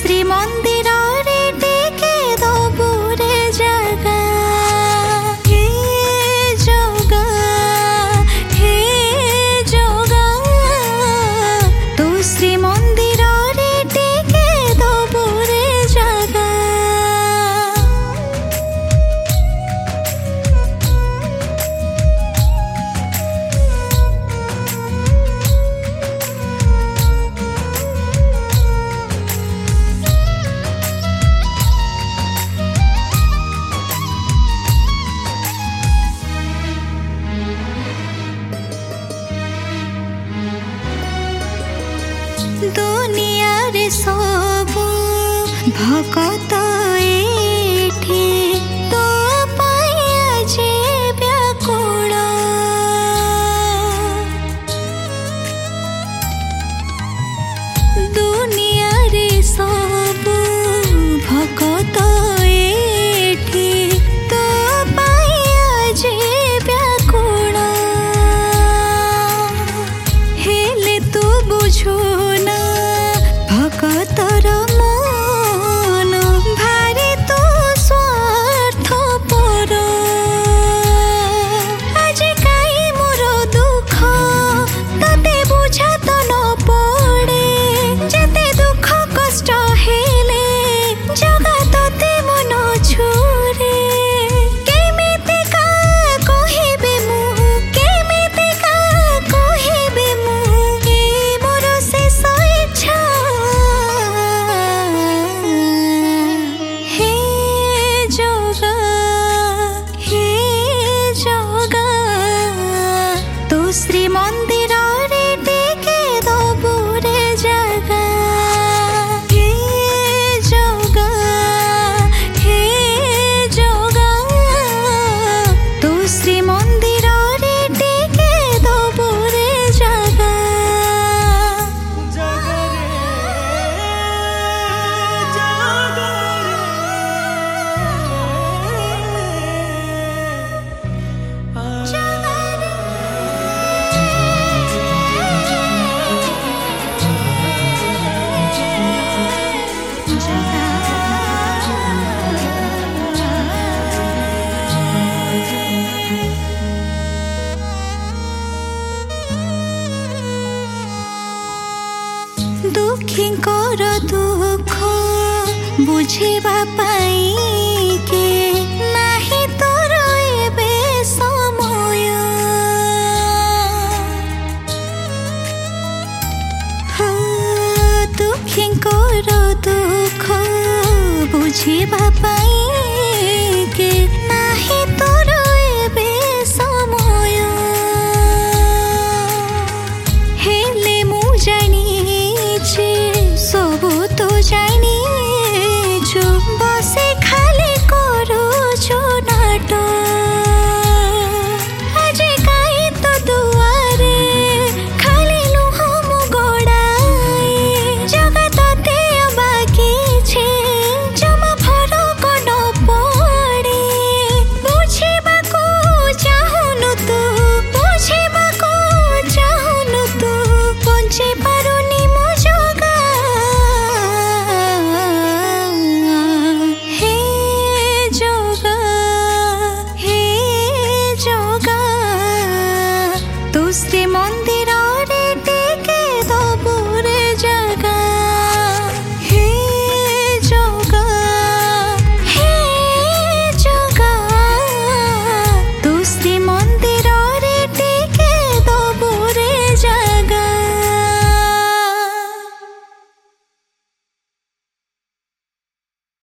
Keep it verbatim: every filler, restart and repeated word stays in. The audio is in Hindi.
श्रीमंदिर रे टेके दबु रे जगा हे जगा हे जगा तू श्रीमंदिर रे टेके दबु रे जगा दुनिया रे सबु भकत एठी तो पाया जे व्याकुल दुनिया रे सबु भकत एठी तो पाया जे व्याकुल हेले तू बुझू भकतर मन भारी तू स्वार्थ पर आज काई मोर दुख तते बुझा तो न पड़े जेते दुख कष्ट हेले जगा तते मन छुरे केमिति का कहिबे मु केमिति का कहिबे मु ए मोर शेष इच्छा श्रीमंदिर रे टेके दबु रे जगा हे जगा हे जगा तू श्रीमंदिर रे टेके दबु रे जगा जगा दुखींकर दुख बुझिबा पाई के नाही तोर एबे समय दुखींकर दुख बुझिबा पाई के नाही तोर एबे समय हेले मु जानी सबु तो जानी जो बसे खाली करो जो नाटक आज काई तो दुआरे खाली लुह मु गोड़ाए जगा तते बाकी छे जमा फरक न पड़े बुझिबाको चाहुनु तू बुझिबाको चाहुनु तू बंचिबा